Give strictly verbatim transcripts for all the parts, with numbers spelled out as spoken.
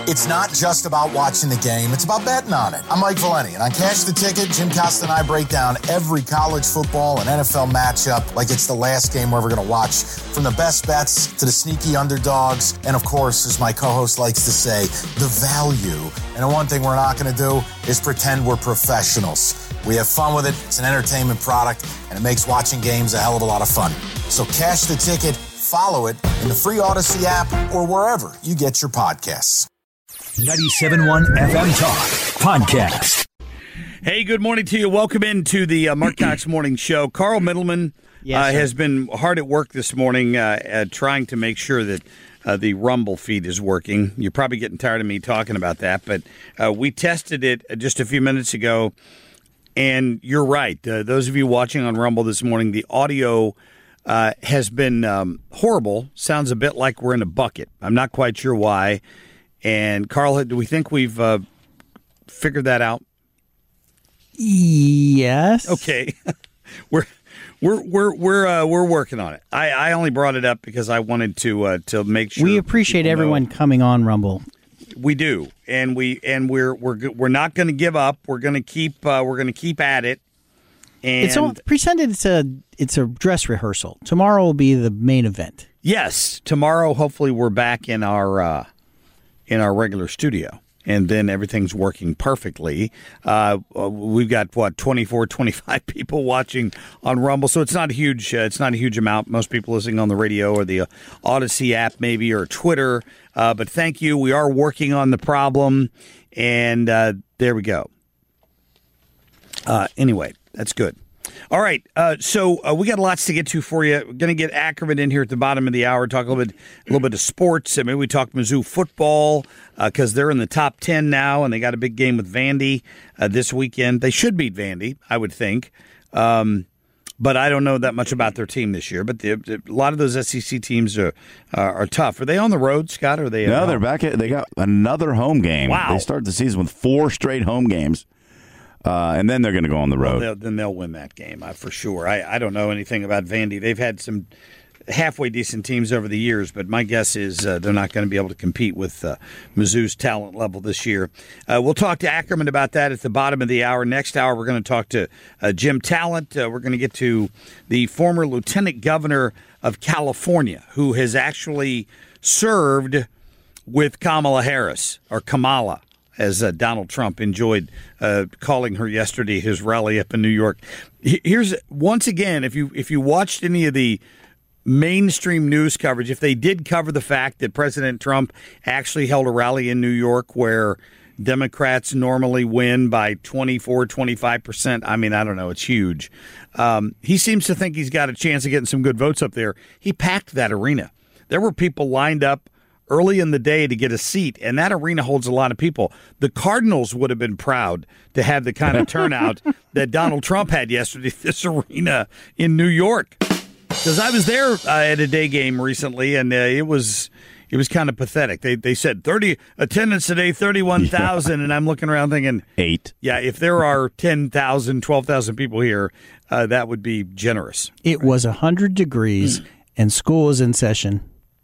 It's not just about watching the game, it's about betting on it. I'm Mike Valeni, and on Cash the Ticket, Jim Costa and I break down every college football and N F L matchup like it's the last game we're ever going to watch, from the best bets to the sneaky underdogs, and of course, as my co-host likes to say, the value. And the one thing we're not going to do is pretend we're professionals. We have fun with it, it's an entertainment product, and it makes watching games a hell of a lot of fun. So Cash the Ticket, follow it in the free Odyssey app or wherever you get your podcasts. ninety-seven point one F M Talk Podcast. Hey, good morning to you. Welcome into the uh, Mark Cox Morning Show. Carl Middleman yes, uh, has been hard at work this morning uh, uh, trying to make sure that uh, the Rumble feed is working. You're probably getting tired of me talking about that, but uh, we tested it just a few minutes ago, and you're right. Uh, those of you watching on Rumble this morning, the audio uh, has been um, horrible. Sounds a bit like we're in a bucket. I'm not quite sure why. And, Carl, do we think we've uh, figured that out? Yes. Okay. we're we're we're we're uh, we're working on it. I, I only brought it up because I wanted to uh, to make sure we appreciate everyone know. coming on Rumble. We do, and we and we're we're we're not going to give up. We're going to keep uh, we're going to keep at it. And it's all, pretended it's a it's a dress rehearsal. Tomorrow will be the main event. Yes, tomorrow. Hopefully, we're back in our. Uh, in our regular studio, and then everything's working perfectly. Uh, we've got, what, twenty-four, twenty-five people watching on Rumble, so it's not a huge uh, it's not a huge amount. Most people listening on the radio or the uh, Odyssey app maybe, or Twitter. Uh, but thank you. We are working on the problem, and uh, there we go. Uh, anyway, that's good. All right, uh, so uh, we got lots to get to for you. We're going to get Ackerman in here at the bottom of the hour, talk a little bit, a little bit of sports. I mean, we talked Mizzou football because uh, they're in the top ten now, and they got a big game with Vandy uh, this weekend. They should beat Vandy, I would think, um, but I don't know that much about their team this year. But the, the, a lot of those S E C teams are uh, are tough. Are they on the road, Scott? Or are they? No, they're back. At, they got another home game. Wow! They start the season with four straight home games. Uh, and then they're going to go on the road. Well, they'll, then they'll win that game uh, for sure. I, I don't know anything about Vandy. They've had some halfway decent teams over the years, but my guess is uh, they're not going to be able to compete with uh, Mizzou's talent level this year. Uh, we'll talk to Ackerman about that at the bottom of the hour. Next hour, we're going to talk to uh, Jim Talent. Uh, we're going to get to the former lieutenant governor of California, who has actually served with Kamala Harris, or Kamala, as uh, Donald Trump enjoyed uh, calling her yesterday, his rally up in New York. Here's, once again, if you if you watched any of the mainstream news coverage, if they did cover the fact that President Trump actually held a rally in New York where Democrats normally win by twenty-four, twenty-five percent, I mean, I don't know, it's huge. Um, he seems to think he's got a chance of getting some good votes up there. He packed that arena. There were people lined up early in the day to get a seat, and that arena holds a lot of people. The Cardinals would have been proud to have the kind of turnout that Donald Trump had yesterday at this arena in New York. Because I was there uh, at a day game recently, and uh, it was it was kind of pathetic. They they said thirty attendance today, thirty-one thousand, yeah. And I'm looking around thinking, eight. Yeah, if there are ten thousand, twelve thousand people here, uh, that would be generous. It right. was one hundred degrees, mm. and school is in session,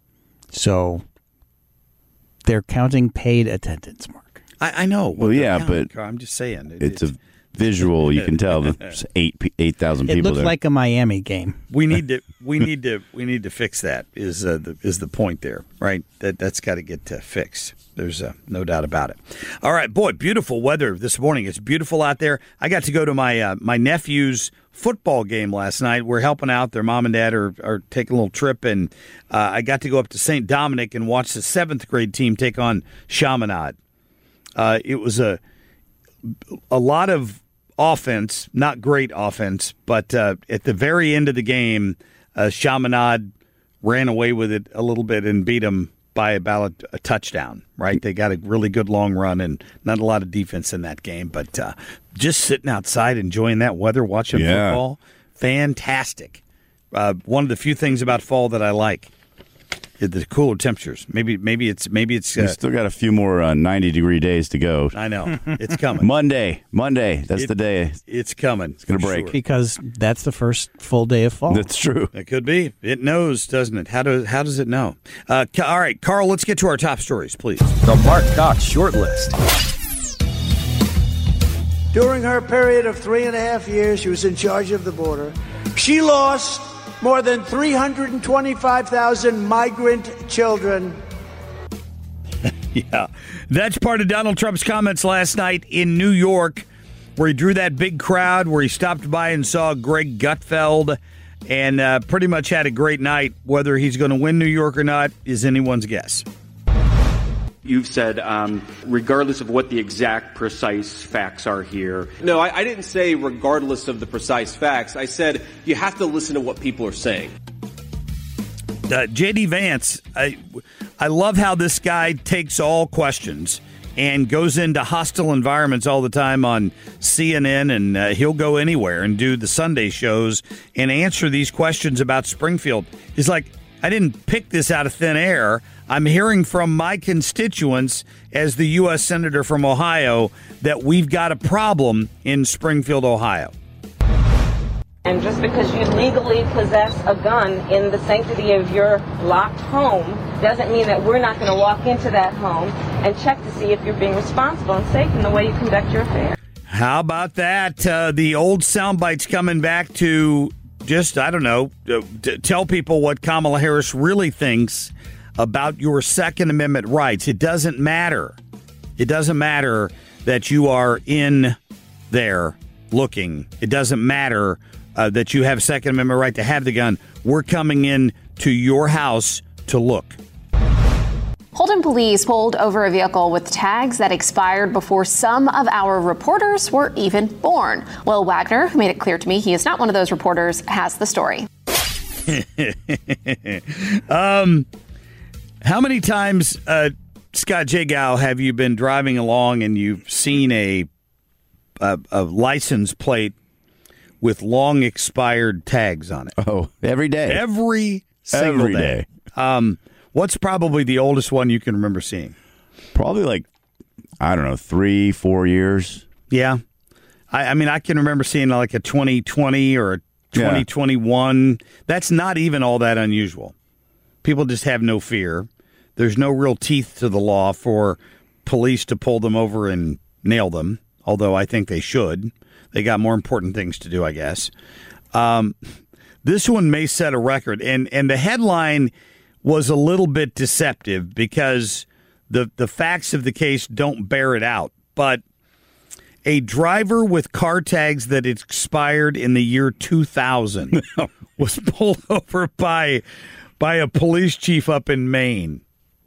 so they're counting paid attendance, Mark. I, I know. Well, yeah, counting. but I'm just saying. It, it's, it's a visual. You can tell there's eight eight thousand people. It looks there. like a Miami game. We need to. We need to. We need to fix that. Is uh, the is the point there? Right. That that's got to get uh, fixed. There's uh, no doubt about it. All right, boy, beautiful weather this morning. It's beautiful out there. I got to go to my uh, my nephew's football game last night. We're helping out. Their mom and dad are, are taking a little trip, and uh, I got to go up to Saint Dominic and watch the seventh grade team take on Chaminade. Uh, it was a a lot of offense, not great offense, but uh, at the very end of the game, uh, Chaminade ran away with it a little bit and beat them by about a, a touchdown, right? They got a really good long run and not a lot of defense in that game, but uh, just sitting outside enjoying that weather, watching yeah. football, fantastic. Uh, one of the few things about fall that I like. the cooler temperatures. Maybe maybe it's maybe it's. Uh, We still got a few more uh, ninety degree days to go. I know it's coming. Monday, Monday. That's It- the day. It's coming. It's gonna break. Sure. Because that's the first full day of fall. That's true. It could be. It knows, doesn't it? How does how does it know? Uh, Ca- all right, Carl. Let's get to our top stories, please. The Mark Cox Short List. During her period of three and a half years, she was in charge of the border. She lost more than three hundred twenty-five thousand migrant children. Yeah, that's part of Donald Trump's comments last night in New York, where he drew that big crowd, where he stopped by and saw Greg Gutfeld, and uh, pretty much had a great night. Whether he's going to win New York or not is anyone's guess. You've said, um, regardless of what the exact precise facts are here. No, I, I didn't say regardless of the precise facts. I said you have to listen to what people are saying. Uh, J D Vance, I, I love how this guy takes all questions and goes into hostile environments all the time on C N N, and uh, he'll go anywhere and do the Sunday shows and answer these questions about Springfield. He's like, I didn't pick this out of thin air. I'm hearing from my constituents as the U S Senator from Ohio that we've got a problem in Springfield, Ohio. And just because you legally possess a gun in the sanctity of your locked home doesn't mean that we're not going to walk into that home and check to see if you're being responsible and safe in the way you conduct your affairs. How about that? Uh, the old sound bites coming back to just, I don't know, uh, t- tell people what Kamala Harris really thinks about your Second Amendment rights. It doesn't matter. It doesn't matter that you are in there looking. It doesn't matter uh, that you have a Second Amendment right to have the gun. We're coming in to your house to look. Holden police pulled over a vehicle with tags that expired before some of our reporters were even born. Will Wagner, who made it clear to me he is not one of those reporters, has the story. um, how many times, uh, Scott Jagow, have you been driving along and you've seen a, a a license plate with long expired tags on it? Oh, every day. Every single Every day. day. Um, what's probably the oldest one you can remember seeing? Probably like, I don't know, three, four years. Yeah. I, I mean, I can remember seeing like a twenty twenty or a twenty twenty-one. Yeah. That's not even all that unusual. People just have no fear. There's no real teeth to the law for police to pull them over and nail them, although I think they should. They got more important things to do, I guess. Um, this one may set a record, and, and the headline was a little bit deceptive because the, the facts of the case don't bear it out. But a driver with car tags that expired in the year two thousand was pulled over by by a police chief up in Maine.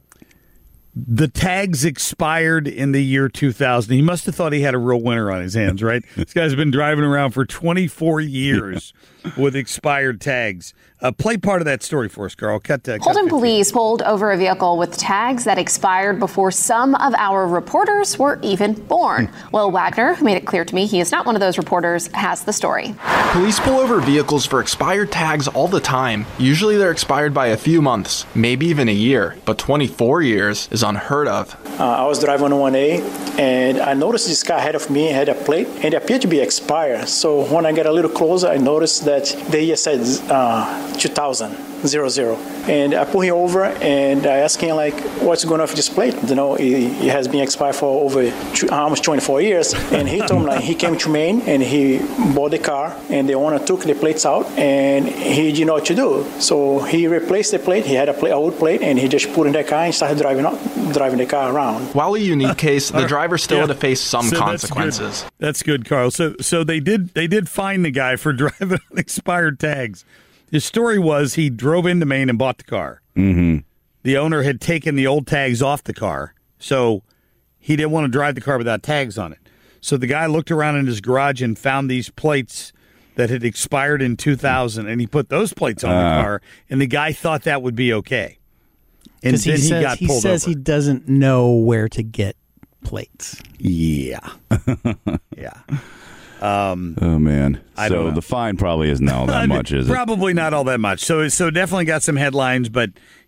The tags expired in the year two thousand. He must have thought he had a real winner on his hands, right? This guy's been driving around for twenty-four years with expired tags. Uh, play part of that story for us, Carl. Cut that. Holden police pulled over a vehicle with tags that expired before some of our reporters were even born. Will Wagner, who made it clear to me he is not one of those reporters, has the story. Police pull over vehicles for expired tags all the time. Usually they're expired by a few months, maybe even a year, but twenty-four years is unheard of. Uh, I was driving on one A, and I noticed this car ahead of me had a plate, and it appeared to be expired. So when I got a little closer, I noticed that the year said uh, two thousand, zero zero. And I pulled him over, and I asked him, like, what's going on with this plate? You know, it, it has been expired for over two, almost twenty-four years. And he told me, like, he came to Maine, and he bought the car, and the owner took the plates out, and he didn't know what to do. So he replaced the plate. He had a plate, old plate, and he just put in the car and started driving out, driving the car around. While a unique case, the driver still yeah. had to face some so consequences. That's good. that's good, Carl. So, so they did they did find the guy for driving on expired tags. His story was he drove into Maine and bought the car. Mm-hmm. The owner had taken the old tags off the car, so he didn't want to drive the car without tags on it. So the guy looked around in his garage and found these plates that had expired in two thousand, and he put those plates on uh, the car, and the guy thought that would be okay. And then he, he says, got he pulled says over. he doesn't know where to get plates. Yeah. yeah. Um, oh, man. I so don't know. the fine probably isn't all that much, is it? Probably not all that much. So so definitely got some headlines, but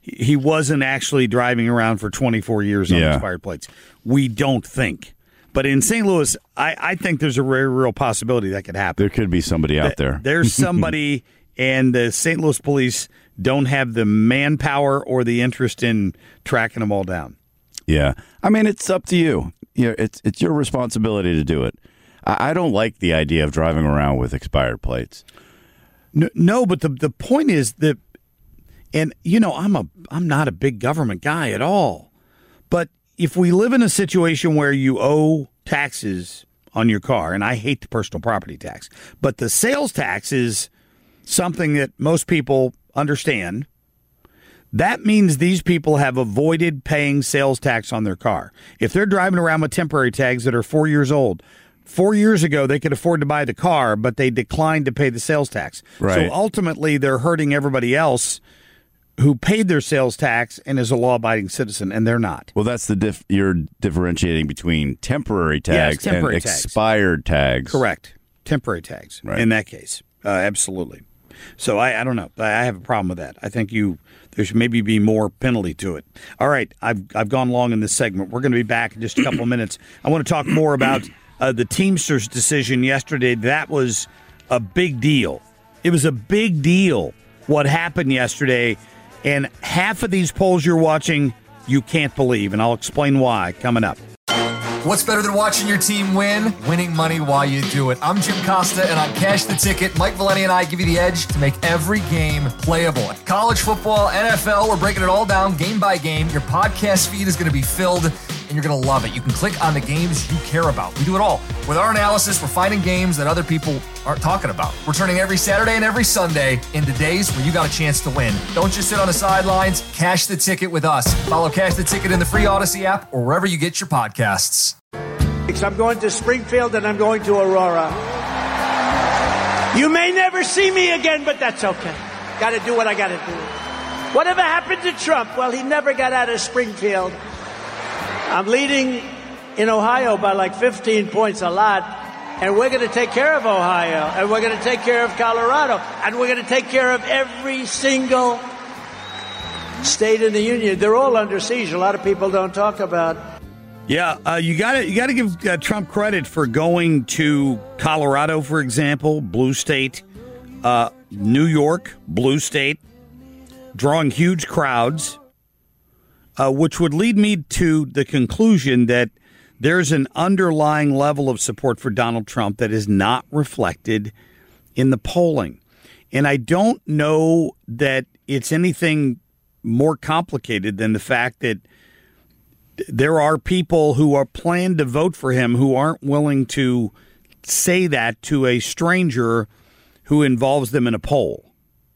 he wasn't actually driving around for twenty-four years on Yeah. expired plates. We don't think. But in Saint Louis, I, I think there's a very real possibility that could happen. There could be somebody out there. There's somebody, and the Saint Louis police don't have the manpower or the interest in tracking them all down. Yeah. I mean, it's up to you. You know, it's it's your responsibility to do it. I, I don't like the idea of driving around with expired plates. No, no, but the the point is that, and you know, I'm a I'm not a big government guy at all, but if we live in a situation where you owe taxes on your car, and I hate the personal property tax, but the sales tax is something that most people understand. That means these people have avoided paying sales tax on their car. If they're driving around with temporary tags that are four years old, four years ago they could afford to buy the car, but they declined to pay the sales tax. Right. So ultimately they're hurting everybody else who paid their sales tax and is a law-abiding citizen, and they're not. Well, that's the diff- you're differentiating between temporary tags Yes, temporary and tags. expired tags. Correct. Temporary tags Right. in that case. Uh, absolutely. So I, I don't know. I I have a problem with that. I think you there should maybe be more penalty to it. All right. I've I've gone long in this segment. We're going to be back in just a couple of minutes. I want to talk more about uh, the Teamsters decision yesterday. That was a big deal. It was a big deal what happened yesterday. And half of these polls you're watching, you can't believe. And I'll explain why coming up. What's better than watching your team win? Winning money while you do it. I'm Jim Costa, and on Cash the Ticket, Mike Valeni and I give you the edge to make every game playable. College football, N F L, we're breaking it all down game by game. Your podcast feed is going to be filled, and you're going to love it. You can click on the games you care about. We do it all. With our analysis, we're finding games that other people aren't talking about. We're turning every Saturday and every Sunday into days where you got a chance to win. Don't just sit on the sidelines. Cash the Ticket with us. Follow Cash the Ticket in the free Odyssey app or wherever you get your podcasts. I'm going to Springfield and I'm going to Aurora. You may never see me again, but that's okay. Got to do what I got to do. Whatever happened to Trump? Well, he never got out of Springfield. I'm leading in Ohio by like fifteen points, a lot. And we're going to take care of Ohio. And we're going to take care of Colorado. And we're going to take care of every single state in the union. They're all under siege. A lot of people don't talk about. Yeah, uh, you got to you got to give uh, Trump credit for going to Colorado, for example, blue state, uh, New York, blue state, drawing huge crowds, uh, which would lead me to the conclusion that there's an underlying level of support for Donald Trump that is not reflected in the polling. And I don't know that it's anything more complicated than the fact that there are people who are planning to vote for him who aren't willing to say that to a stranger who involves them in a poll.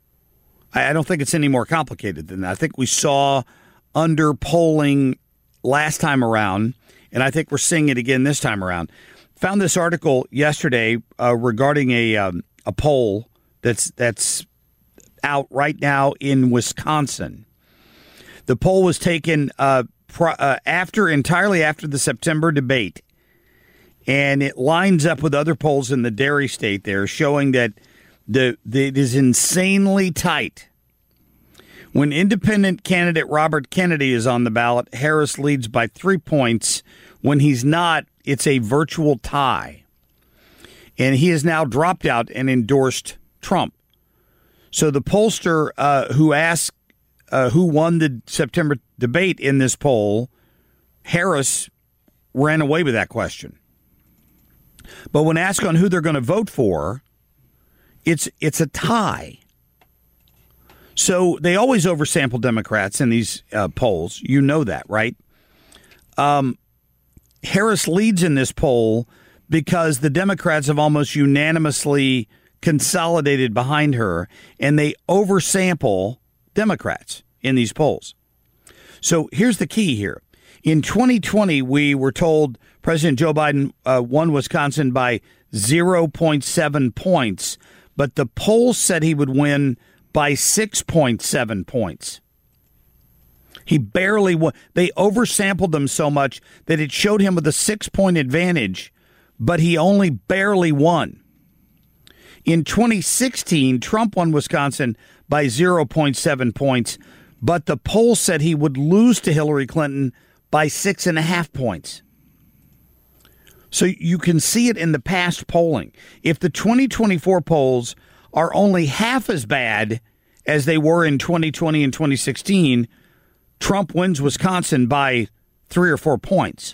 I don't think it's any more complicated than that. I think we saw under polling last time around, and I think we're seeing it again this time around. Found this article yesterday uh, regarding a um, a poll that's that's out right now in Wisconsin. The poll was taken uh, pro, uh, after entirely after the September debate, and it lines up with other polls in the dairy state there, showing that the, the it is insanely tight. When independent candidate Robert Kennedy is on the ballot, Harris leads by three points. When he's not, it's a virtual tie. And he has now dropped out and endorsed Trump. So the pollster uh, who asked uh, who won the September debate in this poll, Harris ran away with that question. But when asked on who they're going to vote for, it's it's a tie. So they always oversample Democrats in these uh, polls. You know that, right? Um, Harris leads in this poll because the Democrats have almost unanimously consolidated behind her, and they oversample Democrats in these polls. So here's the key here. In twenty twenty, we were told President Joe Biden uh, won Wisconsin by zero point seven points, but the poll said he would win by six point seven points. He barely won. They oversampled him so much that it showed him with a six-point advantage, but he only barely won. In twenty sixteen, Trump won Wisconsin by zero point seven points, but the poll said he would lose to Hillary Clinton by six and a half points. So you can see it in the past polling. If the twenty twenty-four polls are only half as bad as they were in twenty twenty and twenty sixteen, Trump wins Wisconsin by three or four points.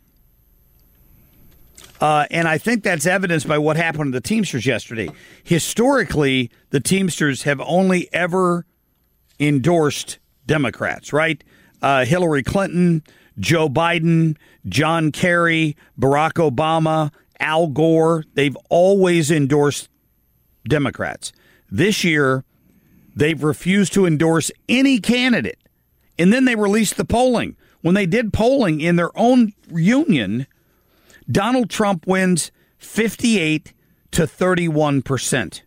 Uh, and I think that's evidenced by what happened to the Teamsters yesterday. Historically, the Teamsters have only ever endorsed Democrats, right? Uh, Hillary Clinton, Joe Biden, John Kerry, Barack Obama, Al Gore. They've always endorsed Democrats. This year, they've refused to endorse any candidate. And then they released the polling. When they did polling in their own union, Donald Trump wins fifty-eight to thirty-one percent.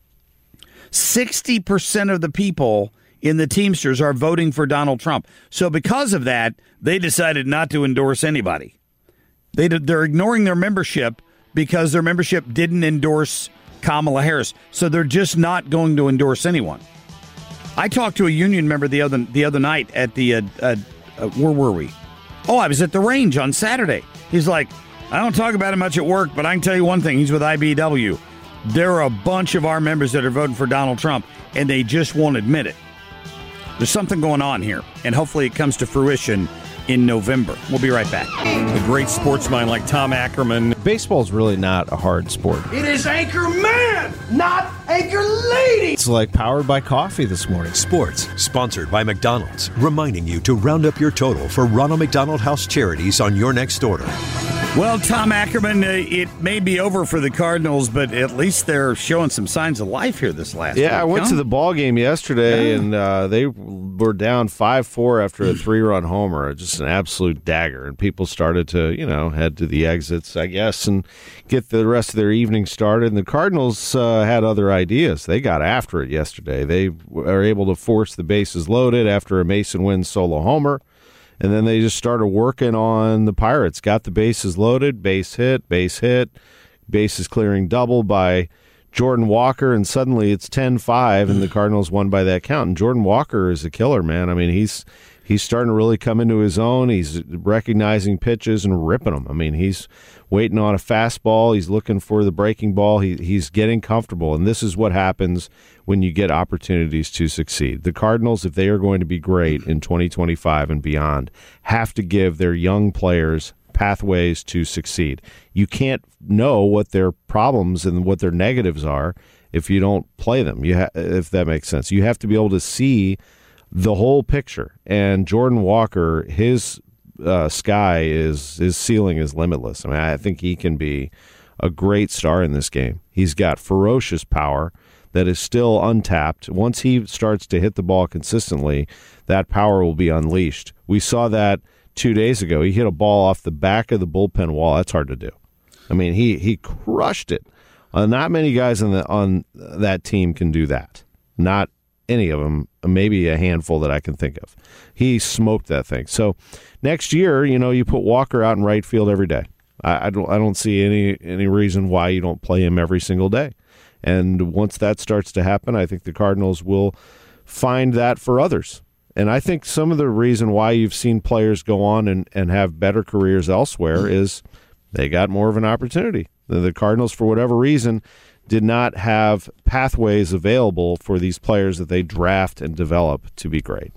sixty percent of the people in the Teamsters are voting for Donald Trump. So because of that, they decided not to endorse anybody. They, they're ignoring their membership because their membership didn't endorse Kamala Harris. So they're just not going to endorse anyone. I talked to a union member the other the other night at the, uh, uh, uh, where were we? Oh, I was at the range on Saturday. He's like, I don't talk about it much at work, but I can tell you one thing. He's with I B W. There are a bunch of our members that are voting for Donald Trump, and they just won't admit it. There's something going on here, and hopefully it comes to fruition in November. We'll be right back. A great sportsman like Tom Ackerman. Baseball's really not a hard sport. It is Anchor Man, not Anchor Lady. It's like powered by coffee this morning. Sports, sponsored by McDonald's, reminding you to round up your total for Ronald McDonald House Charities on your next order. Well, Tom Ackerman, uh, it may be over for the Cardinals, but at least they're showing some signs of life here this last Yeah, week, I went huh? to the ball game yesterday, Yeah. and uh, they were down five four after a three-run homer. Just an absolute dagger. And people started to, you know, head to the exits, I guess, and get the rest of their evening started. And the Cardinals uh, had other ideas. They got after it yesterday. They were able to force the bases loaded after a Mason Wynn solo homer. And then they just started working on the Pirates. Got the bases loaded, base hit, base hit, bases clearing double by Jordan Walker, and suddenly it's ten five, and the Cardinals won by that count. And Jordan Walker is a killer, man. I mean, he's he's starting to really come into his own. He's recognizing pitches and ripping them. I mean, he's waiting on a fastball. He's looking for the breaking ball. He, he's getting comfortable, and this is what happens when you get opportunities to succeed. The Cardinals, if they are going to be great in twenty twenty-five and beyond, have to give their young players pathways to succeed. You can't know what their problems and what their negatives are if you don't play them, you ha- if that makes sense. You have to be able to see the whole picture. And Jordan Walker, his uh, sky is, his ceiling is limitless. I mean, I think he can be a great star in this game. He's got ferocious power that is still untapped. Once he starts to hit the ball consistently, that power will be unleashed. We saw that two days ago. He hit a ball off the back of the bullpen wall. That's hard to do. I mean, he he crushed it. Uh, not many guys on the on that team can do that. Not any of them. Maybe a handful that I can think of. He smoked that thing. So next year, you know, you put Walker out in right field every day. I, I don't I don't see any any reason why you don't play him every single day. And once that starts to happen, I think the Cardinals will find that for others. And I think some of the reason why you've seen players go on and, and have better careers elsewhere is they got more of an opportunity. The, the Cardinals, for whatever reason, did not have pathways available for these players that they draft and develop to be great.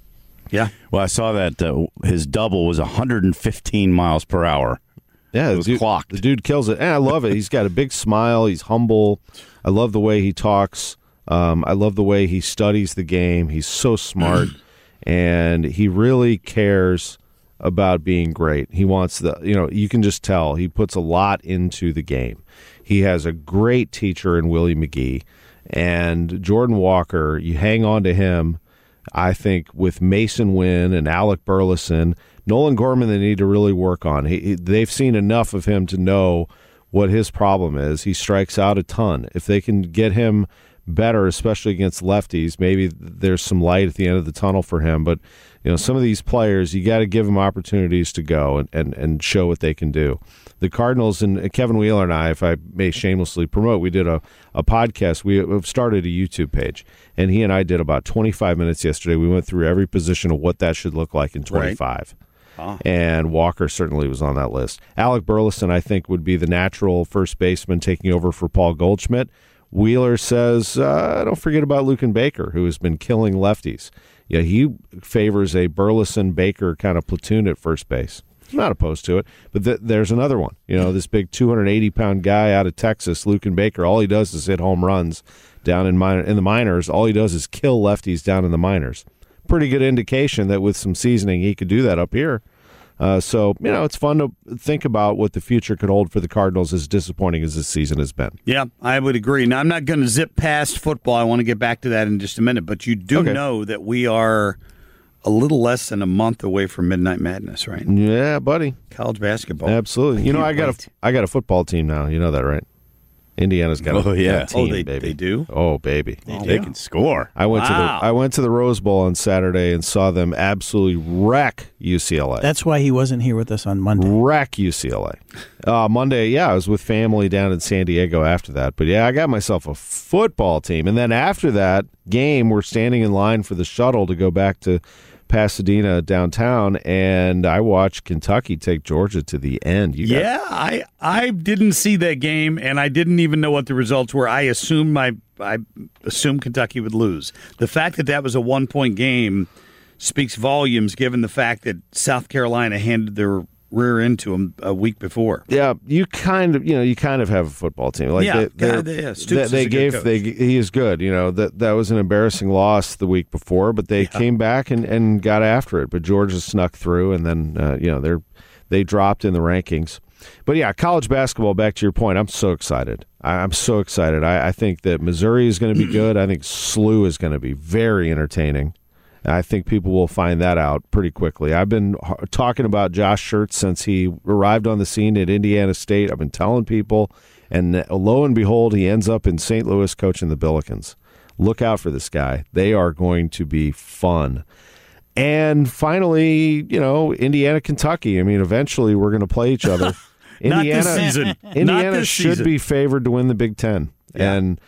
Yeah. Well, I saw that uh, his double was one hundred fifteen miles per hour. Yeah, it was the dude, clocked. The dude kills it. And I love it. He's got a big smile. He's humble. I love the way he talks. Um, I love the way he studies the game. He's so smart, and he really cares about being great. He wants the, you know, you can just tell he puts a lot into the game. He has a great teacher in Willie McGee, and Jordan Walker, you hang on to him, I think, with Mason Wynn and Alec Burleson. Nolan Gorman they need to really work on. He, he, they've seen enough of him to know what his problem is. He strikes out a ton. If they can get him better, especially against lefties. Maybe there's some light at the end of the tunnel for him. But, you know, some of these players, you got to give them opportunities to go and, and, and show what they can do. The Cardinals and Kevin Wheeler and I, if I may shamelessly promote, we did a, a podcast. We have started a YouTube page, and he and I did about twenty-five minutes yesterday. We went through every position of what that should look like in twenty-five. Right. Oh. And Walker certainly was on that list. Alec Burleson, I think, would be the natural first baseman taking over for Paul Goldschmidt. Wheeler says, uh, don't forget about Luken Baker, who has been killing lefties. Yeah, he favors a Burleson-Baker kind of platoon at first base. I'm not opposed to it, but th- there's another one. You know, this big two hundred eighty pound guy out of Texas, Luken Baker. All he does is hit home runs down in minor in the minors. All he does is kill lefties down in the minors. Pretty good indication that with some seasoning, he could do that up here. Uh, so, you know, it's fun to think about what the future could hold for the Cardinals, as disappointing as this season has been. Yeah, I would agree. Now, I'm not going to zip past football. I want to get back to that in just a minute. But you do okay. know that we are a little less than a month away from Midnight Madness, right? Yeah, buddy. College basketball. Absolutely. You know, I got a I got a football team now. You know that, right? Indiana's got oh, a yeah. team, oh, they, baby. They do? Oh, baby. They, they can score. I went wow. to the I went to the Rose Bowl on Saturday and saw them absolutely wreck U C L A. That's why he wasn't here with us on Monday. Wreck U C L A. Uh, Monday, yeah, I was with family down in San Diego after that. But, yeah, I got myself a football team. And then after that game, we're standing in line for the shuttle to go back to Pasadena downtown, and I watched Kentucky take Georgia to the end. You got- yeah, I I didn't see that game, and I didn't even know what the results were. I assumed my I assumed Kentucky would lose. The fact that that was a one point game speaks volumes, given the fact that South Carolina handed their rear end to them a week before. Yeah, you kind of you know you kind of have a football team. Like yeah, they, God, yeah. Stoops they, is they a gave good coach. they he is good. You know that that was an embarrassing loss the week before, but they yeah. came back and, and got after it. But Georgia snuck through, and then uh, you know they're they dropped in the rankings. But yeah, college basketball. Back to your point, I'm so excited. I, I'm so excited. I, I think that Missouri is going to be good. I think S L U is going to be very entertaining. I think people will find that out pretty quickly. I've been talking about Josh Schertz since he arrived on the scene at Indiana State. I've been telling people, and lo and behold, he ends up in Saint Louis coaching the Billikens. Look out for this guy. They are going to be fun. And finally, you know, Indiana, Kentucky. I mean, eventually we're going to play each other. Not Indiana, this season. Indiana Not this should season. be favored to win the Big Ten. Yeah. And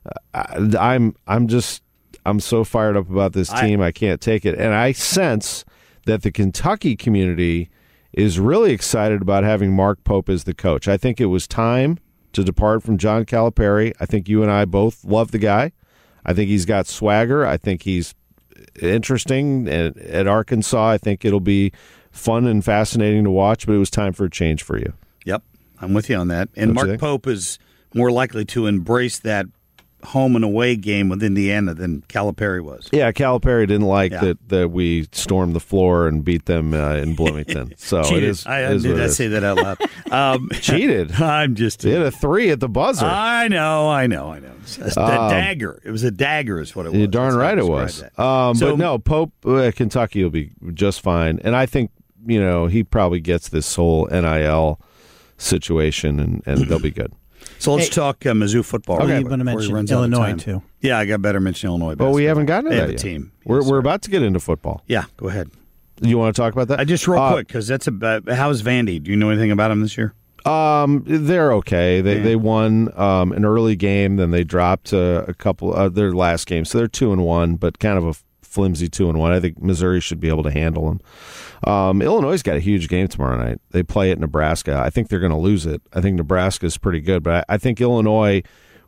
uh, I'm I'm just I'm so fired up about this team. I, I can't take it. And I sense that the Kentucky community is really excited about having Mark Pope as the coach. I think it was time to depart from John Calipari. I think you and I both love the guy. I think he's got swagger. I think he's interesting. And at Arkansas, I think it'll be fun and fascinating to watch, but it was time for a change for you. Yep, I'm with you on that. And Don't Mark Pope is more likely to embrace that home and away game with Indiana than Calipari was. Yeah, Calipari didn't like Yeah. that, that we stormed the floor and beat them uh, in Bloomington. So Cheated. it is. I, it is did what it I is. say that out loud? Um, Cheated. I'm just. They hit a three at the buzzer. I know, I know, I know. It's a Um, dagger. It was a dagger, is what it was. You're darn That's how I right it described was. that. Um, So- but no, Pope, uh, Kentucky will be just fine. And I think, you know, he probably gets this whole N I L situation, and, and they'll be good. So let's Hey. talk uh, Mizzou football. Okay, real you quick want to before he mention runs out of Illinois, time. too. Yeah, I got better mention Illinois. But we basketball. haven't gotten to They that have a yet. team. We're, Yes, we're sir. about to get into football. Yeah, go ahead. You want to talk about that? I just real Uh, quick because that's about how's Vandy? Do you know anything about him this year? Um, they're okay. They Yeah. they won um, an early game, then they dropped uh, a couple uh, their last game, so they're two and one, but kind of a flimsy two and one. I think Missouri should be able to handle them. Um, Illinois got a huge game tomorrow night. They play at Nebraska. I think they're going to lose it. I think Nebraska is pretty good, but I, I think Illinois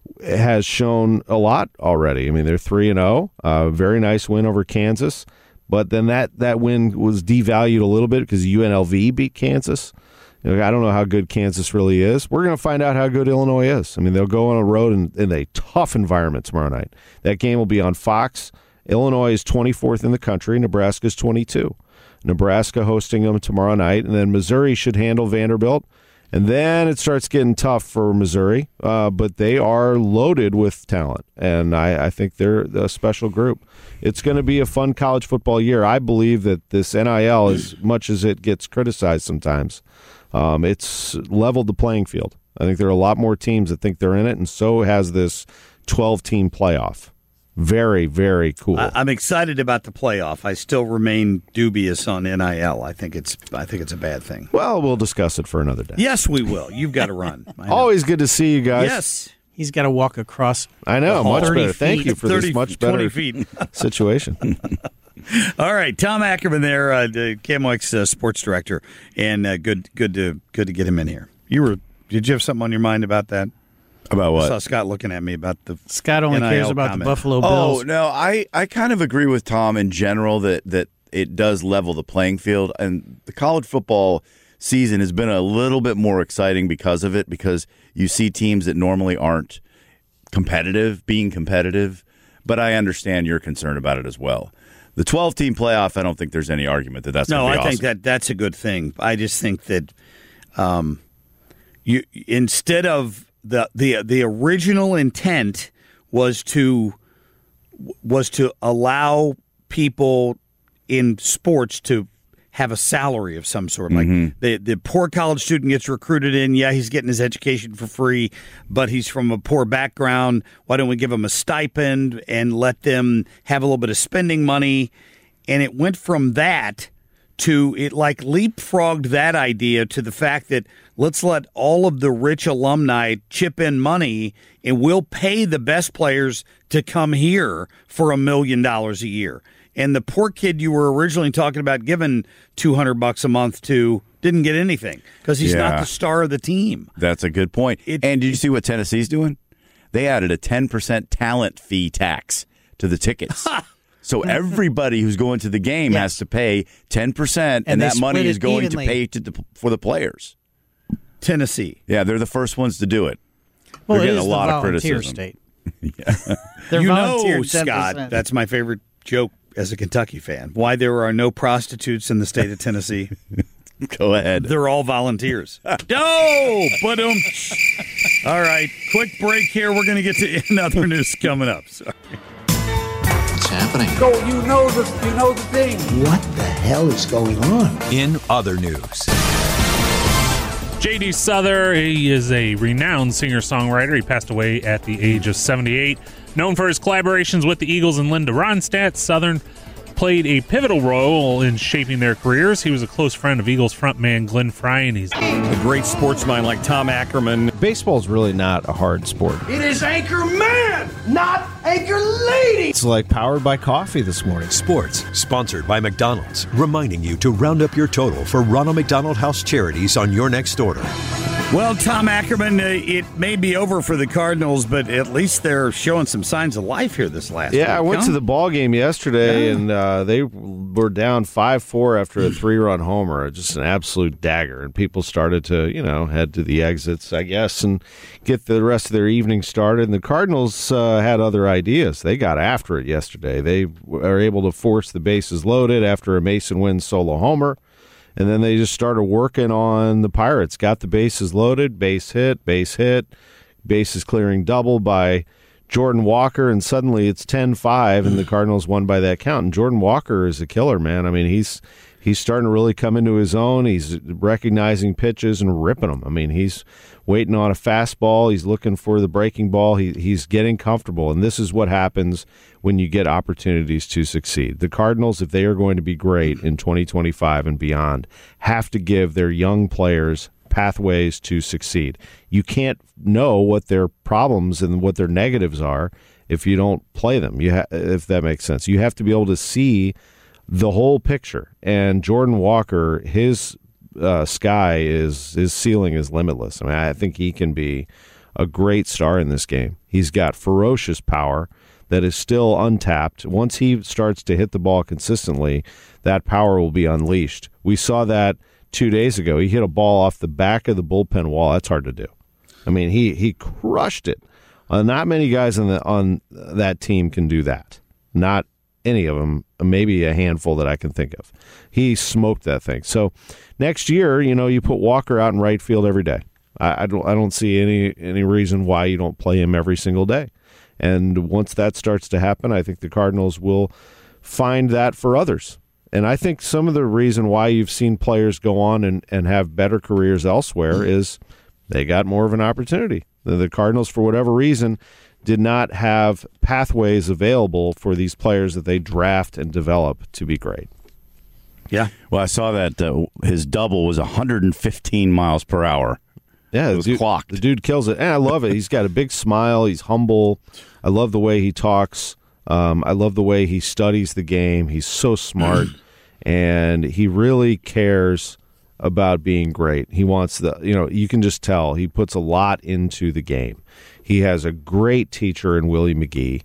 has shown a lot already. I mean, they're three and zero. A very nice win over Kansas, but then that that win was devalued a little bit because U N L V beat Kansas. You know, I don't know how good Kansas really is. We're going to find out how good Illinois is. I mean, they'll go on a road in, in a tough environment tomorrow night. That game will be on Fox. Illinois is twenty-fourth in the country. Nebraska is twenty-two. Nebraska hosting them tomorrow night, and then Missouri should handle Vanderbilt. And then it starts getting tough for Missouri, uh, but they are loaded with talent, and I, I think they're a special group. It's going to be a fun college football year. I believe that this N I L, as much as it gets criticized sometimes, um, it's leveled the playing field. I think there are a lot more teams that think they're in it, and so has this twelve-team playoff. Very, very cool. I, I'm excited about the playoff. I still remain dubious on N I L. I think it's I think it's a bad thing. Well, we'll discuss it for another day. Yes, we will. You've got to run. Always good to see you guys. Yes. He's got to walk across. I know, much better. Feet. Thank you for thirty, this much better feet. situation. All right, Tom Ackerman there, uh, the K M O X uh, sports director, and uh, good, good to good to get him in here. You were did you have something on your mind about that? About what? I saw Scott looking at me about the Scott only N I L cares about comment. the Buffalo Bills. Oh no, I, I kind of agree with Tom in general that that it does level the playing field, and the college football season has been a little bit more exciting because of it, because you see teams that normally aren't competitive being competitive. But I understand your concern about it as well. The twelve-team playoff, I don't think there's any argument that that's no. gonna be I awesome. think that that's a good thing. I just think that um, you instead of the the the original intent was to was to allow people in sports to have a salary of some sort. Like Mhm. the the poor college student gets recruited in. Yeah, he's getting his education for free, but he's from a poor background. Why don't we give him a stipend and let them have a little bit of spending money? And it went from that to it like leapfrogged that idea to the fact that let's let all of the rich alumni chip in money and we'll pay the best players to come here for a million dollars a year. And the poor kid you were originally talking about giving two hundred bucks a month to didn't get anything because he's Yeah. not the star of the team. That's a good point. and did you see what Tennessee's doing? They added a ten percent talent fee tax to the tickets. So everybody who's going to the game Yes. has to pay ten percent, and, And they that money split is it going evenly. to pay to the, for the players. Tennessee. Yeah, they're the first ones to do it. Well, they're it getting is a lot the of volunteer criticism. state. Yeah. They're You know, volunteered ten Scott, percent. that's my favorite joke as a Kentucky fan. Why there are no prostitutes in the state of Tennessee. Go ahead. They're all volunteers. No! But um. All right, quick break here. We're going to get to another news coming up. Sorry. What's happening? Go, you know the you know the thing. What the hell is going on? In other news. J D Souther, he is a renowned singer-songwriter. He passed away at the age of seventy-eight. Known for his collaborations with the Eagles and Linda Ronstadt, Southern played a pivotal role in shaping their careers. He was a close friend of Eagles frontman Glenn Frey, and he's a great sportsman like Tom Ackerman. Baseball's really not a hard sport. It is Anchor Man, not Anchor Lady. It's like powered by coffee this morning. Sports, sponsored by McDonald's, reminding you to round up your total for Ronald McDonald House Charities on your next order. Well, Tom Ackerman, uh, it may be over for the Cardinals, but at least they're showing some signs of life here this last week. Yeah, I went huh? to the ball game yesterday, Yeah. and uh, they were down five four after a three-run homer, just an absolute dagger. And people started to, you know, head to the exits, I guess, and get the rest of their evening started. And the Cardinals uh, had other ideas. They got after it yesterday. They were able to force the bases loaded after a Mason Wynn solo homer. And then they just started working on the Pirates. Got the bases loaded, base hit, base hit, bases clearing double by Jordan Walker, and suddenly it's ten five, and the Cardinals won by that count. And Jordan Walker is a killer, man. I mean, he's he's starting to really come into his own. He's recognizing pitches and ripping them. I mean, he's waiting on a fastball. He's looking for the breaking ball. He, he's getting comfortable, and this is what happens when you get opportunities to succeed. The Cardinals, if they are going to be great in twenty twenty-five and beyond, have to give their young players pathways to succeed. You can't know what their problems and what their negatives are if you don't play them. You ha- if that makes sense. You have to be able to see the whole picture. And Jordan Walker, his uh, sky is his ceiling is limitless. I mean, I think he can be a great star in this game. He's got ferocious power that is still untapped. Once he starts to hit the ball consistently, that power will be unleashed. We saw that two days ago. He hit a ball off the back of the bullpen wall. That's hard to do. I mean, he he crushed it. Uh, not many guys on the on that team can do that. Not any of them. Maybe a handful that I can think of. He smoked that thing. So next year, you know, you put Walker out in right field every day. I, I don't I don't see any any reason why you don't play him every single day. And once that starts to happen, I think the Cardinals will find that for others. And I think some of the reason why you've seen players go on and, and have better careers elsewhere is they got more of an opportunity. The, the Cardinals, for whatever reason, did not have pathways available for these players that they draft and develop to be great. Yeah. Well, I saw that uh, his double was one hundred fifteen miles per hour. Yeah, it was dude, clocked. The dude kills it, and I love it. He's got a big smile. He's humble. I love the way he talks. Um, I love the way he studies the game. He's so smart, and he really cares about being great. He wants the, you know, you can just tell he puts a lot into the game. He has a great teacher in Willie McGee,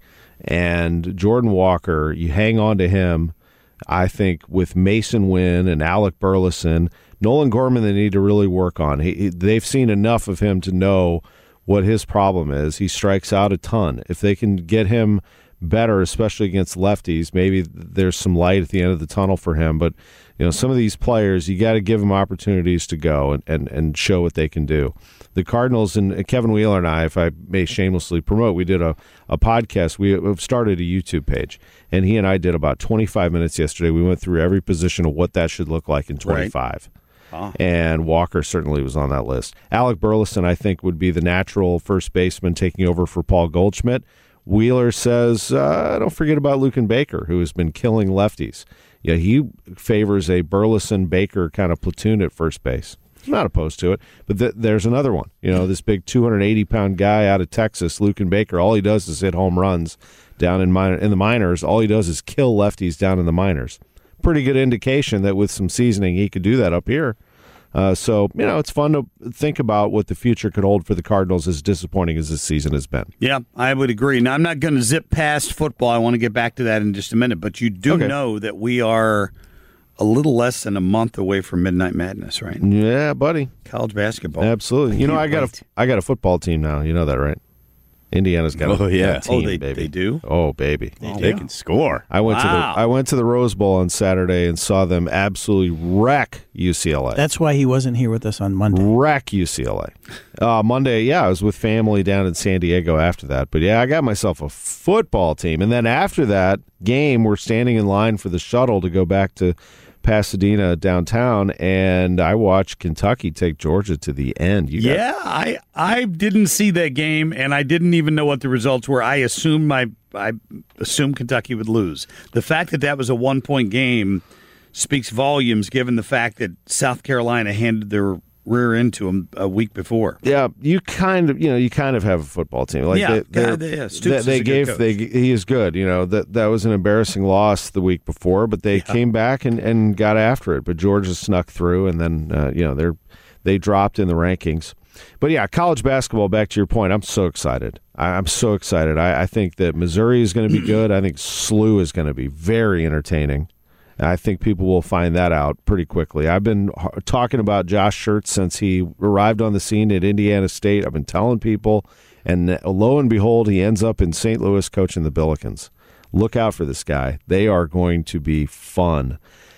and Jordan Walker. You hang on to him. I think with Mason Wynn and Alec Burleson, Nolan Gorman, they need to really work on. He, he, they've seen enough of him to know what his problem is. He strikes out a ton. If they can get him better, especially against lefties, maybe there's some light at the end of the tunnel for him. But you know, some of these players, you got to give them opportunities to go and, and, and show what they can do. The Cardinals and Kevin Wheeler and I, if I may shamelessly promote, we did a, a podcast. We have started a YouTube page, and he and I did about twenty-five minutes yesterday. We went through every position of what that should look like in twenty-five. Right. Oh. And Walker certainly was on that list. Alec Burleson, I think, would be the natural first baseman taking over for Paul Goldschmidt. Wheeler says, uh, don't forget about Luken Baker, who has been killing lefties. Yeah, he favors a Burleson-Baker kind of platoon at first base. I'm not opposed to it, but th- there's another one. You know, this big two hundred eighty pound guy out of Texas, Luken Baker. All he does is hit home runs down in minor in the minors. All he does is kill lefties down in the minors. Pretty good indication that with some seasoning, he could do that up here. Uh, so, you know, it's fun to think about what the future could hold for the Cardinals, as disappointing as this season has been. Yeah, I would agree. Now, I'm not going to zip past football. I want to get back to that in just a minute. But you do Okay. know that we are a little less than a month away from Midnight Madness, right? Yeah, buddy. College basketball. Absolutely. You know, I Can't got wait. a I got a football team now. You know that, right? Indiana's got Oh, a yeah. team, Oh, they- baby. they do? Oh, baby. They, they can score. I went Wow. to the I went to the Rose Bowl on Saturday and saw them absolutely wreck U C L A. That's why he wasn't here with us on Monday. Wreck U C L A. Uh, Monday, yeah, I was with family down in San Diego after that. But yeah, I got myself a football team. And then after that game, we're standing in line for the shuttle to go back to Pasadena downtown, and I watched Kentucky take Georgia to the end. You got- Yeah, I I didn't see that game, and I didn't even know what the results were. I assumed my I assumed Kentucky would lose. The fact that that was a one point game speaks volumes, given the fact that South Carolina handed their rear end to them a week before. Yeah, you kind of, you know, you kind of have a football team. Like Yeah, they, they're- God, yeah, Stoops they, is they a good gave, coach. they he is good. You know that that was an embarrassing loss the week before, but they came back and, and got after it. But Georgia snuck through, and then uh, you know they're they dropped in the rankings. But yeah, college basketball. Back to your point, I'm so excited. I, I'm so excited. I, I think that Missouri is going to be good. I think S L U is going to be very entertaining. And I think people will find that out pretty quickly. I've been h- talking about Josh Schertz since he arrived on the scene at Indiana State. I've been telling people, and lo and behold, he ends up in Saint Louis coaching the Billikens. Look out for this guy. They are going to be fun.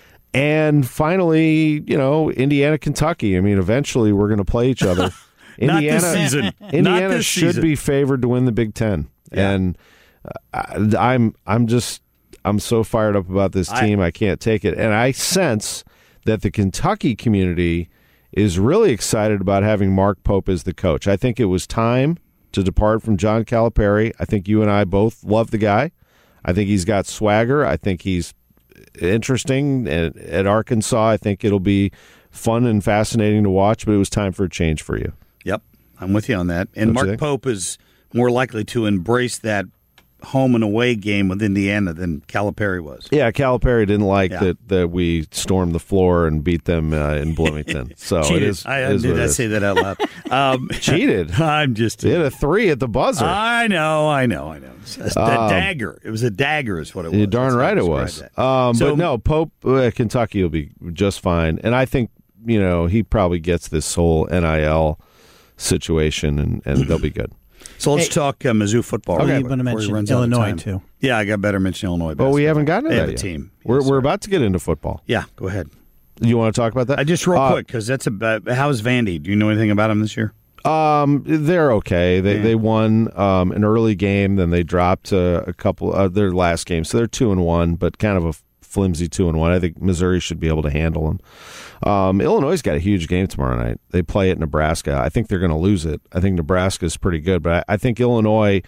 And finally, you know, Indiana, Kentucky. I mean, eventually we're going to play each other. Not Indiana, this season. Indiana Not this should season. be favored to win the Big Ten. Yeah. And uh, I, I'm I'm just I'm so fired up about this team. I, I can't take it. And I sense that the Kentucky community is really excited about having Mark Pope as the coach. I think it was time to depart from John Calipari. I think you and I both love the guy. I think he's got swagger. I think he's interesting. And at Arkansas, I think it'll be fun and fascinating to watch, but it was time for a change for you. Yep, I'm with you on that. And Don't you Mark think? Pope is more likely to embrace that home and away game with Indiana than Calipari was. Yeah, Calipari didn't like Yeah. that, that we stormed the floor and beat them uh, in Bloomington. So Cheated. it is. I, it is did what it I is. say that out loud? Um, Cheated. I'm just. They had a three at the buzzer. I know, I know, I know. It's a Um, dagger. It was a dagger, is what it was. You're darn That's how I right it described was. that. Um, So- but no, Pope, uh, Kentucky will be just fine. And I think, you know, he probably gets this whole N I L situation, and, and they'll be good. So let's Hey. talk uh, Mizzou football. Okay. real You quick wanna before he mention runs out of Illinois, time. too. Yeah, I got better mention Illinois. But we basketball. haven't gotten to They that have a yet. team. We're, we're about to get into football. Yeah, go ahead. You want to talk about that? I just real Uh, quick because that's about how's Vandy? Do you know anything about him this year? Um, they're okay. They Yeah. they won um, an early game, then they dropped uh, a couple uh, their last game, so they're two and one, but kind of a flimsy two and one. I think Missouri should be able to handle them. Um, Illinois got a huge game tomorrow night. They play at Nebraska. I think they're going to lose it. I think Nebraska is pretty good, but I, I think Illinois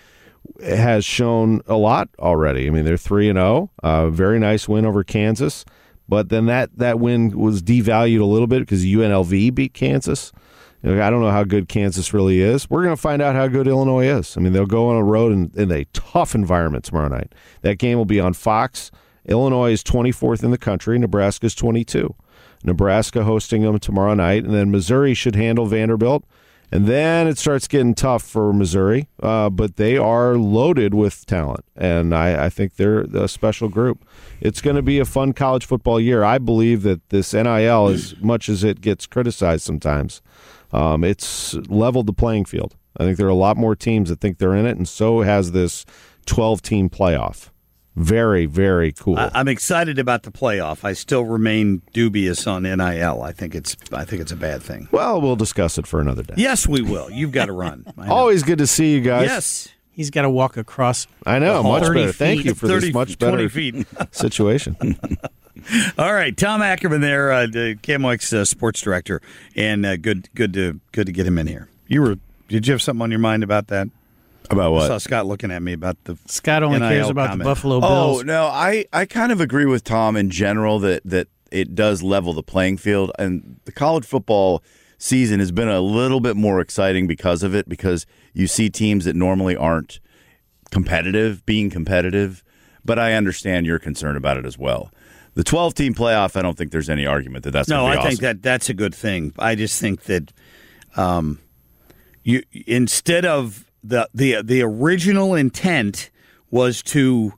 has shown a lot already. I mean, they're three and zero, a very nice win over Kansas, but then that that win was devalued a little bit because U N L V beat Kansas. You know, I don't know how good Kansas really is. We're going to find out how good Illinois is. I mean, they'll go on a road in, in a tough environment tomorrow night. That game will be on Fox. Illinois is twenty-fourth in the country. Nebraska is twenty-two. Nebraska hosting them tomorrow night, and then Missouri should handle Vanderbilt. And then it starts getting tough for Missouri, uh, but they are loaded with talent, and I, I think they're a special group. It's going to be a fun college football year. I believe that this N I L, as much as it gets criticized sometimes, um, it's leveled the playing field. I think there are a lot more teams that think they're in it, and so has this twelve-team playoff. Very, very cool. I, I'm excited about the playoff. I still remain dubious on N I L. I think it's I think it's a bad thing. Well, we'll discuss it for another day. Yes, we will. You've got to run. Always good to see you guys. Yes. He's got to walk across. I know, much better. Feet. Thank you for thirty, this much better feet. situation. All right, Tom Ackerman there, uh, the K M O X uh, sports director, and uh, good, good to good to get him in here. You were did you have something on your mind about that? About what? I saw Scott looking at me about the Scott only N I L cares about comment. the Buffalo Bills. Oh, no, I, I kind of agree with Tom in general that, that it does level the playing field. And the college football season has been a little bit more exciting because of it, because you see teams that normally aren't competitive, being competitive. But I understand your concern about it as well. The twelve-team playoff, I don't think there's any argument that that's no. going to be I awesome. think that that's a good thing. I just think that um, you instead of the the the original intent was to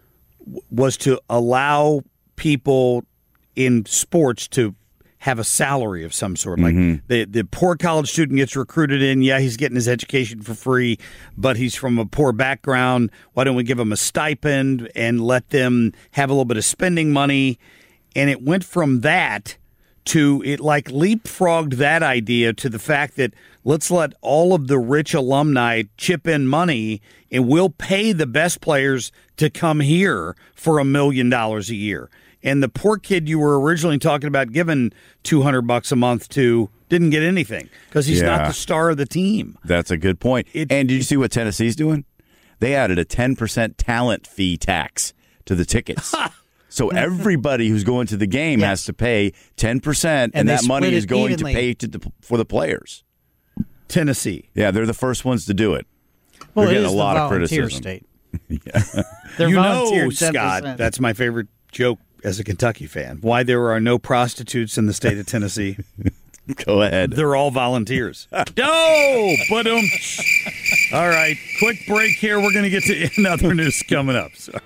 was to allow people in sports to have a salary of some sort. Like Mhm. the the poor college student gets recruited in. Yeah, he's getting his education for free, but he's from a poor background. Why don't we give him a stipend and let them have a little bit of spending money? And it went from that to it like leapfrogged that idea to the fact that let's let all of the rich alumni chip in money and we'll pay the best players to come here for a million dollars a year. And the poor kid you were originally talking about giving two hundred bucks a month to didn't get anything because he's Yeah. not the star of the team. That's a good point. and did you see what Tennessee's doing? They added a ten percent talent fee tax to the tickets. So everybody who's going to the game Yes. has to pay ten percent, and, And they that money split is it going evenly. to pay to the, for the players. Tennessee. Yeah, they're the first ones to do it. Well, they're it getting is a lot the of volunteer criticism. state. yeah. They're you know, volunteered ten Scott, percent. that's my favorite joke as a Kentucky fan. Why there are no prostitutes in the state of Tennessee. Go ahead. They're all volunteers. No! But um. All right, quick break here. We're going to get to another news coming up. Sorry.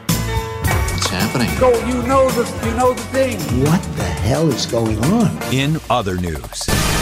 What's happening? Go, you know the, you know the thing. What the hell is going on? In other news.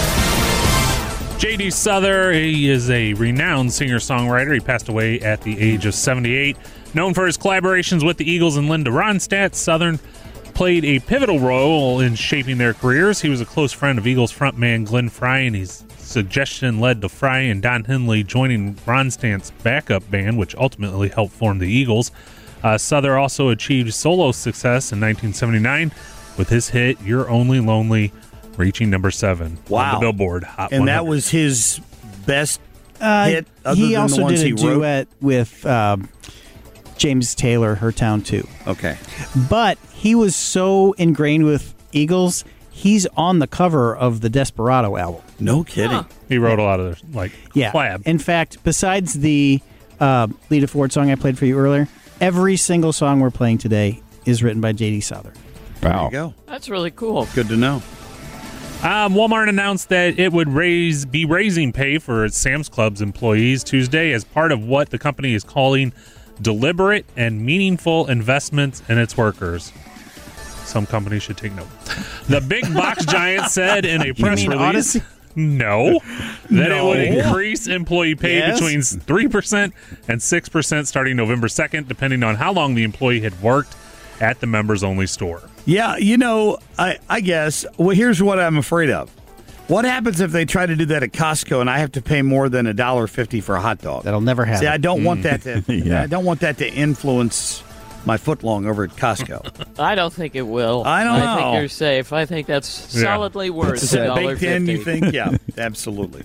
J D Souther, he is a renowned singer-songwriter. He passed away at the age of seventy-eight. Known for his collaborations with the Eagles and Linda Ronstadt, Southern played a pivotal role in shaping their careers. He was a close friend of Eagles frontman Glenn Frey, and his suggestion led to Frey and Don Henley joining Ronstadt's backup band, which ultimately helped form the Eagles. Uh, Souther also achieved solo success in nineteen seventy-nine with his hit "You're Only Lonely," reaching number seven Wow. on the Billboard Hot And one hundred. that was his best Uh, hit other he than also the ones did a he wrote? duet with um, James Taylor, Her Town too. Okay. But he was so ingrained with Eagles, he's on the cover of the Desperado album. No kidding. He wrote a lot of their, like, Yeah. collab. In fact, besides the uh, Lita Ford song I played for you earlier, every single song we're playing today is written by J D Souther. There you go. That's really cool. Good to know. Um, Walmart announced that it would raise be raising pay for its Sam's Club's employees Tuesday as part of what the company is calling deliberate and meaningful investments in its workers. Some companies should take note. The big box giant said in a press mean release, Odyssey? no, that No. it would increase employee pay Yes? between three percent and six percent starting November second, depending on how long the employee had worked at the members-only store. Yeah, you know, I, I guess. Well, here's what I'm afraid of. What happens if they try to do that at Costco and I have to pay more than a dollar fifty for a hot dog? That'll never happen. See, I don't want that to. Yeah. I don't want that to influence my footlong over at Costco. I don't think it will. I don't I know. think you're safe. I think that's Yeah. solidly worth It's a a dollar big pin, fifty. you think? Yeah, absolutely.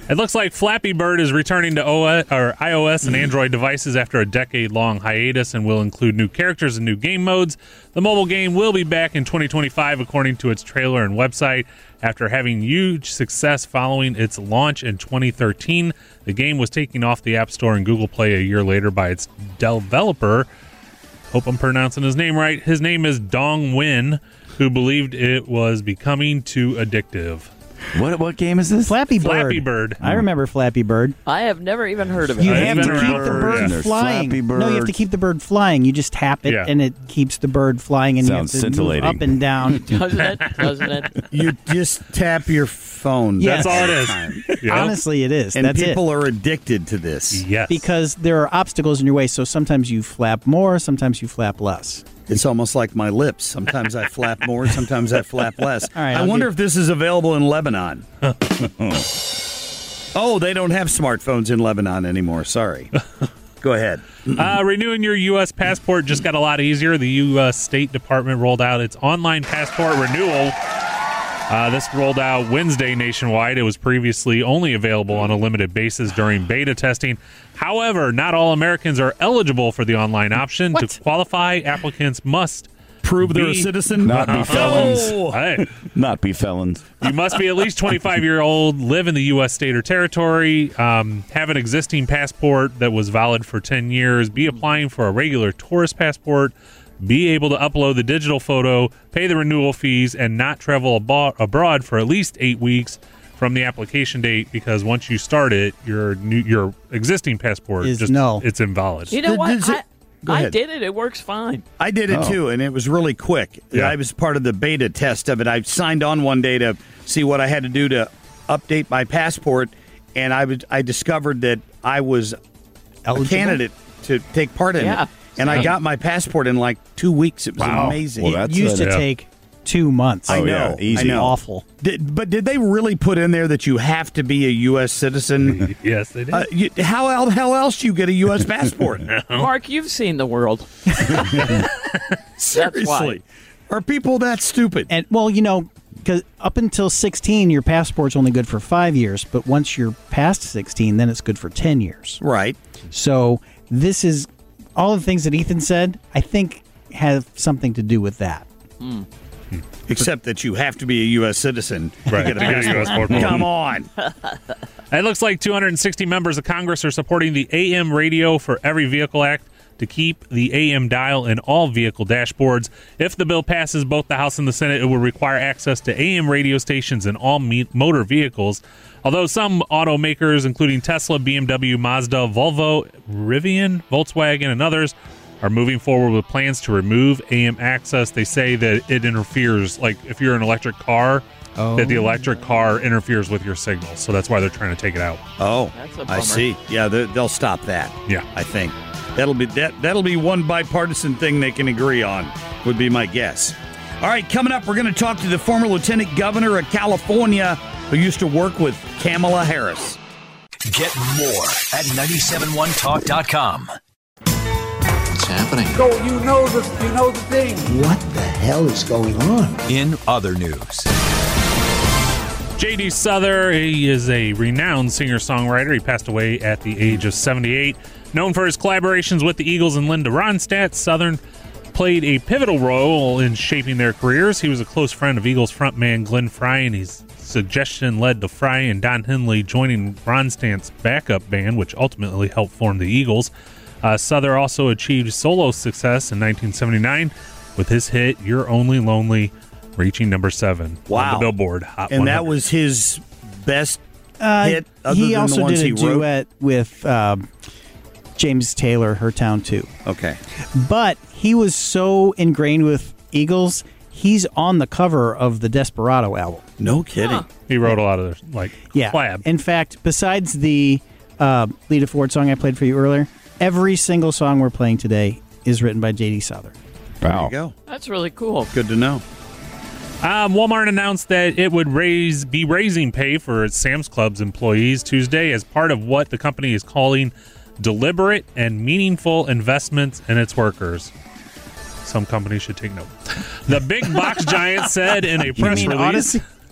It looks like Flappy Bird is returning to O S, or iOS and Android devices after a decade-long hiatus and will include new characters and new game modes. The mobile game will be back in twenty twenty-five, according to its trailer and website. After having huge success following its launch in twenty thirteen, the game was taken off the App Store and Google Play a year later by its developer. Hope I'm pronouncing his name right. His name is Dong Nguyen, who believed it was becoming too addictive. What what game is this? Flappy Bird. Flappy Bird. I remember Flappy Bird. I have never even heard of it. You I have to haven't keep heard the of it, bird yeah. flying. Flappy Bird. No, you have to keep the bird flying. You just tap it, Yeah. and it keeps the bird flying, and Sounds you have to move scintillating. up and down. Doesn't it? Doesn't it? You just tap your phone. Yes. That's all it is. Time. Yep. Honestly, it is. And That's people it. are addicted to this. Yes. Because there are obstacles in your way, so sometimes you flap more, sometimes you flap less. It's almost like my lips. Sometimes I flap more, sometimes I flap less. All right, I I'll wonder give- if this is available in Lebanon. Oh, they don't have smartphones in Lebanon anymore. Sorry. Go ahead. Uh, renewing your U S passport just got a lot easier. The U S State Department rolled out its online passport renewal. Uh, this rolled out Wednesday nationwide. It was previously only available on a limited basis during beta testing. However, not all Americans are eligible for the online option. What? To qualify, applicants must Prove they're be- a citizen? Not be felons. Oh. Hey, Not be felons. you must be at least twenty-five year old, live in the U S state or territory, um, have an existing passport that was valid for ten years, be applying for a regular tourist passport, be able to upload the digital photo, pay the renewal fees, and not travel abo- abroad for at least eight weeks from the application date, because once you start it, your new, your existing passport Is just null. it's invalid. You know Did- what? does it- I, Go I ahead. did it. It works fine. I did it Oh. too, and it was really quick. Yeah. I was part of the beta test of it. I signed on one day to see what I had to do to update my passport, and I was I discovered that I was Eligible? a candidate to take part in Yeah. it. And I got my passport in like two weeks. It was Wow. amazing. Well, It that's used a- to yeah. take two months. I Oh, yeah, know. easy. I know. Awful. Did, but did they really put in there that you have to be a U S citizen? Yes, they did. Uh, you, how el- how else do you get a U S passport? Mark, you've seen the world. Seriously, are people that stupid? And well, you know, because up until sixteen, your passport's only good for five years. But once you're past sixteen, then it's good for ten years. Right. So this is all the things that Ethan said. I think have something to do with that. Except that you have to be a U S citizen Right. to get a To get a U S passport. passport. Come on. It looks like two hundred sixty members of Congress are supporting the A M Radio for Every Vehicle Act to keep the A M dial in all vehicle dashboards. If the bill passes both the House and the Senate, it will require access to A M radio stations in all me- motor vehicles. Although some automakers, including Tesla, B M W, Mazda, Volvo, Rivian, Volkswagen, and others, are moving forward with plans to remove A M access. They say that it interferes, like if you're an electric car, Oh. that the electric car interferes with your signals. So that's why they're trying to take it out. Oh, That's a I bummer. see. Yeah, they- they'll stop that. Yeah. I think that'll be that. That'll be one bipartisan thing they can agree on. Would be my guess. All right, coming up, we're going to talk to the former lieutenant governor of California who used to work with Kamala Harris. Get more at nine seven one talk dot com. What's happening? So you know the you know the thing. What the hell is going on? In other news. J D Souther, he is a renowned singer-songwriter. He passed away at the age of seventy-eight. Known for his collaborations with the Eagles and Linda Ronstadt, Southern played a pivotal role in shaping their careers. He was a close friend of Eagles frontman Glenn Frey, and his suggestion led to Frey and Don Henley joining Ronstadt's backup band, which ultimately helped form the Eagles. Uh, Souther also achieved solo success in nineteen seventy-nine with his hit "You're Only Lonely," reaching number seven on Wow. the Billboard Hot And one hundred. that was his best Uh, hit other he than also the ones did a he wrote? duet with um, James Taylor, Her Town too. Okay. But he was so ingrained with Eagles, he's on the cover of the Desperado album. No kidding. He wrote a lot of their, like, Yeah. collab. In fact, besides the uh, Lita Ford song I played for you earlier, every single song we're playing today is written by J D Souther. There you go. That's really cool. Good to know. Um, Walmart announced that it would raise be raising pay for its Sam's Club's employees Tuesday as part of what the company is calling deliberate and meaningful investments in its workers. Some companies should take note. The big box giant said in a press mean release. Odyssey?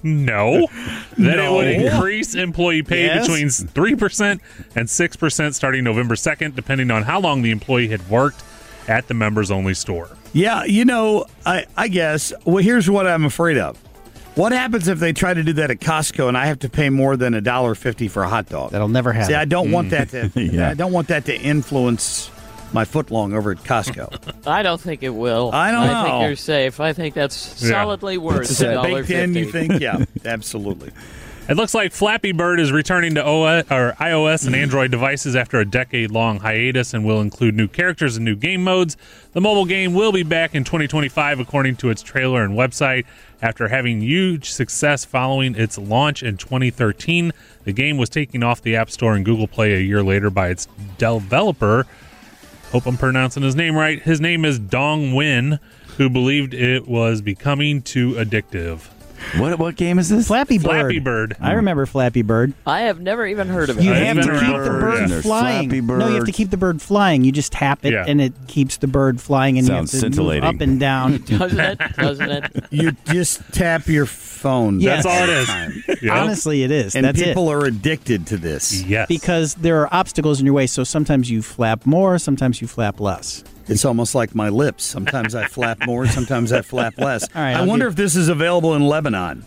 No. That No. it would increase employee pay Yes. between three percent and six percent starting November second, depending on how long the employee had worked at the members-only store. Yeah, you know, I, I guess. Well, here's what I'm afraid of. What happens if they try to do that at Costco and I have to pay more than a dollar fifty for a hot dog? That'll never happen. See, I don't want that to. Yeah. I don't want that to influence my footlong over at Costco. I don't think it will. I don't I think know. you're safe. I think that's Yeah. solidly worth Is a that dollar baked in? You fifty. think? Yeah, absolutely. It looks like Flappy Bird is returning to O S, or iOS and Android devices after a decade-long hiatus and will include new characters and new game modes. The mobile game will be back in twenty twenty-five, according to its trailer and website. After having huge success following its launch in twenty thirteen, the game was taken off the App Store and Google Play a year later by its developer. Hope I'm pronouncing his name right. His name is Dong Nguyen, who believed it was becoming too addictive. What what game is this? Flappy Bird. Flappy Bird. I remember Flappy Bird. I have never even heard of it. You I've have been to around keep the for- bird yeah. There's flying. Flappy No, you have Bird. to keep the bird flying. You just tap it, Yeah. and it keeps the bird flying, and Sounds you have to move scintillating. up and down. Doesn't it? Doesn't it? You just tap your phone. Yes. That's all it is. Time. Yep. Honestly, it is. And That's people it. are addicted to this. Yes. Because there are obstacles in your way, so sometimes you flap more, sometimes you flap less. It's almost like my lips. Sometimes I flap more, sometimes I flap less. All right, I I'll wonder give- if this is available in Lebanon.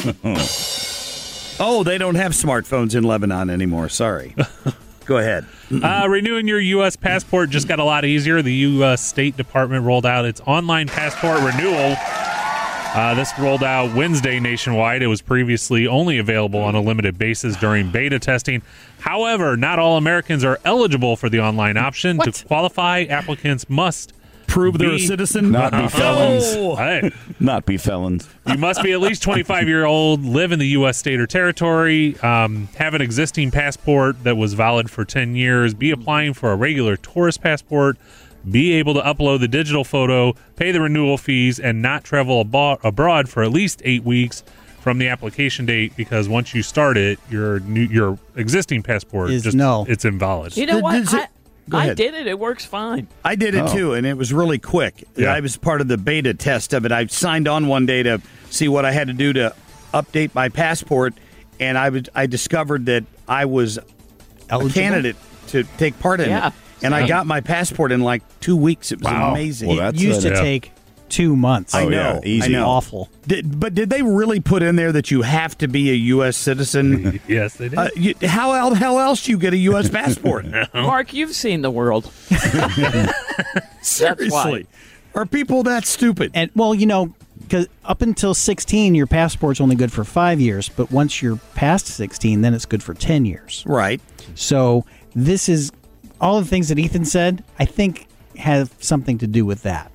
Oh, they don't have smartphones in Lebanon anymore. Sorry. Go ahead. Uh, renewing your U S passport just got a lot easier. The U S State Department rolled out its online passport renewal. Uh, this rolled out Wednesday nationwide. It was previously only available on a limited basis during beta testing. However, not all Americans are eligible for the online option. To qualify, applicants must Prove they're a be- citizen? Not be felons. Oh. Hey, Not be felons. you must be at least twenty-five year old, live in the U S state or territory, um, have an existing passport that was valid for ten years, be applying for a regular tourist passport, be able to upload the digital photo, pay the renewal fees, and not travel abo- abroad for at least eight weeks from the application date, because once you start it, your new, your existing passport Is just null. it's invalid. You know Does what? it- I, Go I ahead. did it. It works fine. I did it Oh. too, and it was really quick. Yeah. I was part of the beta test of it. I signed on one day to see what I had to do to update my passport, and I was I discovered that I was Eligible? a candidate to take part in Yeah. it. And I got my passport in like two weeks. It was Wow. amazing. Well, It That's used a- to yeah. take two months. I Oh, yeah. know. Easy. I know. Awful. Did, but did they really put in there that you have to be a U S citizen? Yes, they did. uh, you, how el- hell else do you get a U S passport? Mark, you've seen the world. Seriously, are people that stupid? And well, you know, because up until sixteen, your passport's only good for five years. But once you're past sixteen, then it's good for ten years. Right. So this is all the things that Ethan said. I think have something to do with that.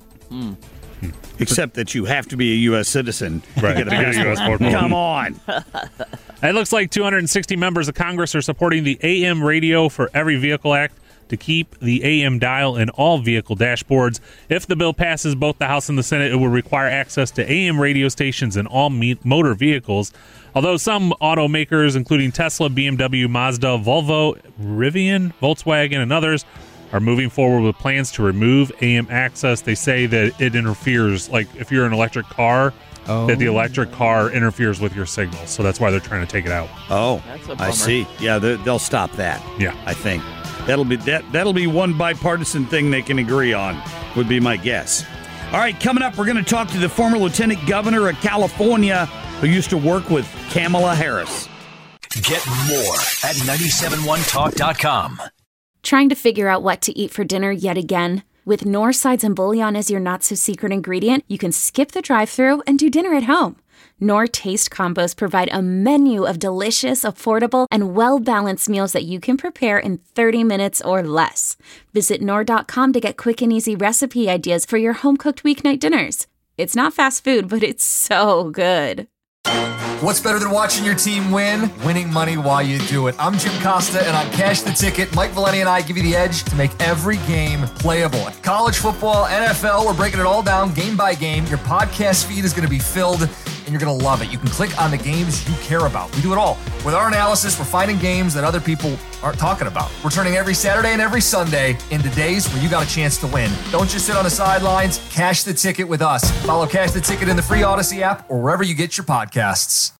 Except that you have to be a U S citizen Right, to get a to get a U S passport. passport. Come on. It looks like two hundred sixty members of Congress are supporting the A M Radio for Every Vehicle Act to keep the A M dial in all vehicle dashboards. If the bill passes both the House and the Senate, it will require access to A M radio stations in all me- motor vehicles. Although some automakers, including Tesla, B M W, Mazda, Volvo, Rivian, Volkswagen, and others, are moving forward with plans to remove A M access. They say that it interferes, like if you're an electric car, Oh. that the electric car interferes with your signals. So that's why they're trying to take it out. Oh, That's a I bummer. see. Yeah, they- they'll stop that. Yeah. I think that'll be that. That'll be one bipartisan thing they can agree on. Would be my guess. All right, coming up, we're going to talk to the former lieutenant governor of California who used to work with Kamala Harris. Get more at nine seven one talk dot com. Trying to figure out what to eat for dinner yet again? With Knorr sides and bouillon as your not-so-secret ingredient, you can skip the drive-thru and do dinner at home. Knorr Taste Combos provide a menu of delicious, affordable, and well-balanced meals that you can prepare in thirty minutes or less. Visit Knorr dot com to get quick and easy recipe ideas for your home-cooked weeknight dinners. It's not fast food, but it's so good. What's better than watching your team win? Winning money while you do it. I'm Jim Costa, and on Cash the Ticket, Mike Valeni and I give you the edge to make every game playable. College football, N F L, we're breaking it all down game by game. Your podcast feed is going to be filled, and you're going to love it. You can click on the games you care about. We do it all. With our analysis, we're finding games that other people aren't talking about. We're turning every Saturday and every Sunday into days where you got a chance to win. Don't just sit on the sidelines. Cash the Ticket with us. Follow Cash the Ticket in the free Odyssey app or wherever you get your podcasts.